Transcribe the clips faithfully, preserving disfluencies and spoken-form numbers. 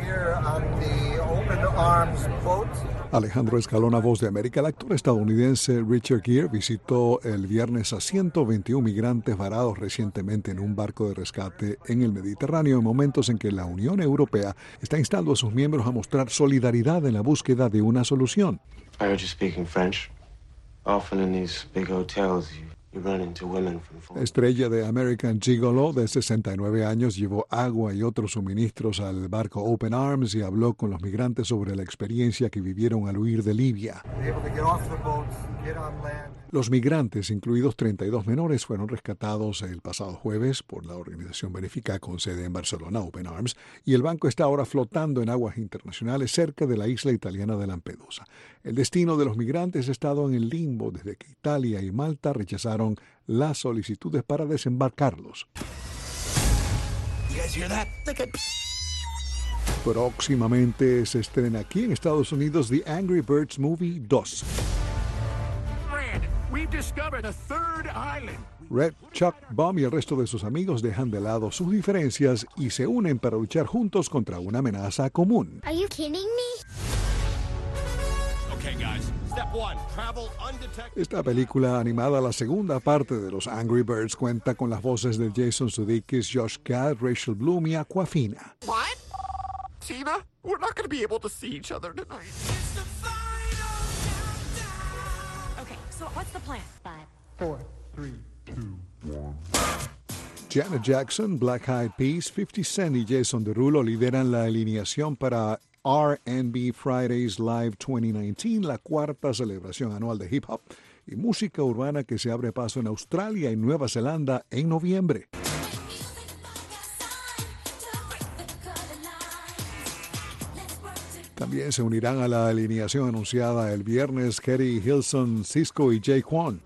Alejandro Escalona, Voz de América. El actor estadounidense Richard Gere visitó el viernes a ciento veintiún migrantes varados recientemente en un barco de rescate en el Mediterráneo, en momentos en que la Unión Europea está instando a sus miembros a mostrar solidaridad en la búsqueda de una solución. I heard you speaking French. Often in these big hotels, you, you run into women from foreign... Estrella de American Gigolo, de sesenta y nueve años, llevó agua y otros suministros al barco Open Arms y habló con los migrantes sobre la experiencia que vivieron al huir de Libia. Los migrantes, incluidos treinta y dos menores, fueron rescatados el pasado jueves por la organización benéfica con sede en Barcelona, Open Arms, y el barco está ahora flotando en aguas internacionales cerca de la isla italiana de Lampedusa. El destino de los migrantes ha estado en el limbo desde que Italia y Malta rechazaron las solicitudes para desembarcarlos. Próximamente se estrena aquí en Estados Unidos The Angry Birds Movie dos. Red, Chuck, Bomb y el resto de sus amigos dejan de lado sus diferencias y se unen para luchar juntos contra una amenaza común. Are you kidding me? Okay, guys. Step one, travel undetected. Esta película animada, la segunda parte de los Angry Birds, cuenta con las voces de Jason Sudeikis, Josh Gad, Rachel Bloom y Awkwafina. What? Tina, we're not going to be able to see each other tonight. Okay, so what's the plan? Five, four, three, two, one. Janet Jackson, Black Eyed Peas, fifty Cent y Jason Derulo lideran la alineación para R and B Fridays Live veinte diecinueve, la cuarta celebración anual de hip hop y música urbana que se abre paso en Australia y Nueva Zelanda en noviembre. También se unirán a la alineación anunciada el viernes Kerry Hilson, Cisco y Jay Quan.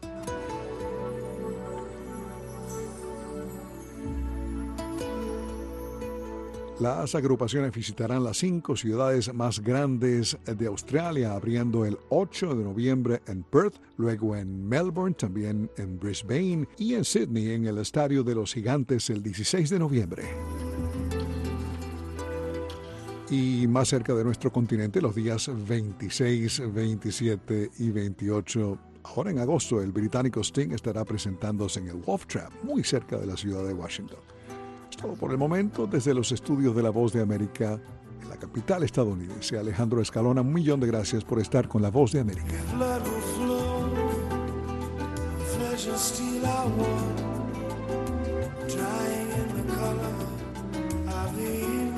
Las agrupaciones visitarán las cinco ciudades más grandes de Australia, abriendo el ocho de noviembre en Perth, luego en Melbourne, también en Brisbane y en Sydney, en el Estadio de los Gigantes, el dieciséis de noviembre. Y más cerca de nuestro continente, los días veintiséis, veintisiete y veintiocho. Ahora en agosto, el británico Sting estará presentándose en el Wolf Trap, muy cerca de la ciudad de Washington. Es todo por el momento desde los estudios de La Voz de América, en la capital estadounidense. Alejandro Escalona, un millón de gracias por estar con La Voz de América.